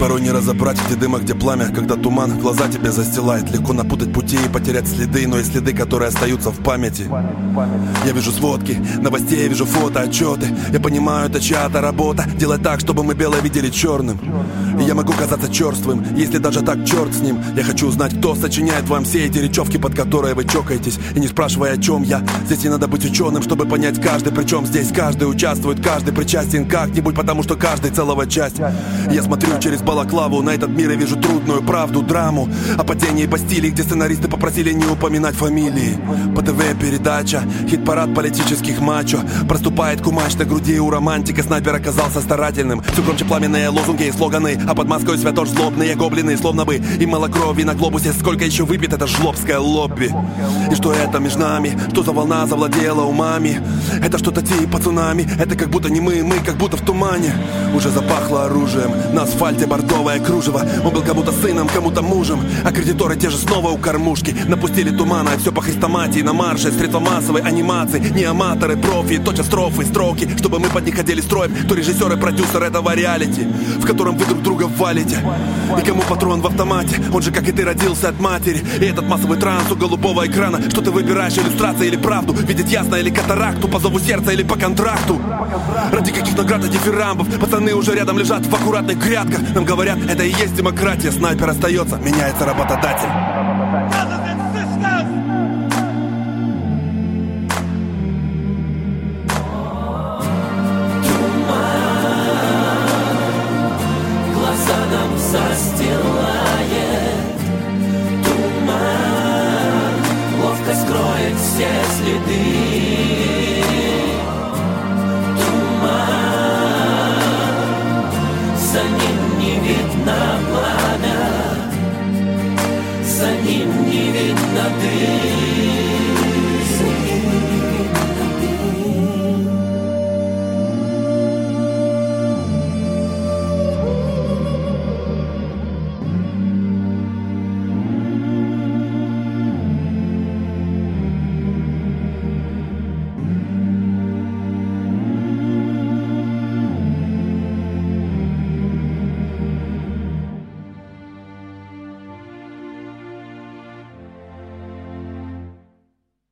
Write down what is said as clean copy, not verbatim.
порой не разобрать, где дым, а где пламя. Когда туман глаза тебе застилает, легко напутать пути и потерять следы, но и следы, которые остаются в памяти. Я вижу сводки новостей, я вижу фото, отчеты. Я понимаю, это чья-то работа, делать так, чтобы мы белое видели черным. И я могу казаться черствым, если даже так, черт с ним. Я хочу узнать, кто сочиняет вам все эти речевки, под которые вы чокаетесь. И не спрашивая, о чем я. Здесь не надо быть ученым, чтобы понять каждый. Причем здесь каждый участвует, каждый причастен как-нибудь, потому что каждый целого часть. Я смотрю через балаклаву на этот мир и вижу трудную правду, драму о падении Бастилии, где сценаристы попросили не упоминать фамилии. По ТВ передача, хит-парад политических мачо. Проступает кумач на груди у романтика. Снайпер оказался старательным. Все громче пламенные лозунги и слоганы, а под маской святош злобные гоблины, словно бы и мало крови на глобусе. Сколько еще выпьет это жлобское лобби? И что это между нами? Что за волна завладела умами? Это что-то типа цунами. Это как будто не мы как будто в тумане. Уже запахло оружием, на асфальте бордовое кружево. Он был кому-то сыном, кому-то мужем, а кредиторы те же снова у кормушки. Напустили тумана, и все по хрестоматии. На марше средства массовой анимации. Не аматоры, профи, точат строфы, строки, чтобы мы под них ходили строем. То режиссер и продюсер этого реалити, в котором вы друг друга валите. И кому патрон в автомате? Он же, как и ты, родился от матери. И этот массовый транс у голубого экрана. Что ты выбираешь, иллюстрация или правду? Видеть ясно или катаракту? По зову сердца или по контракту? Ради каких наград и дифирамбов пацаны уже рядом лежат в аккуратных грядках. Нам говорят, это и есть демократия. Снайпер остается, меняется работодатель. Застилает туман, ловко скроет все следы. Туман, за ним не видно пламя, за ним не видно дым.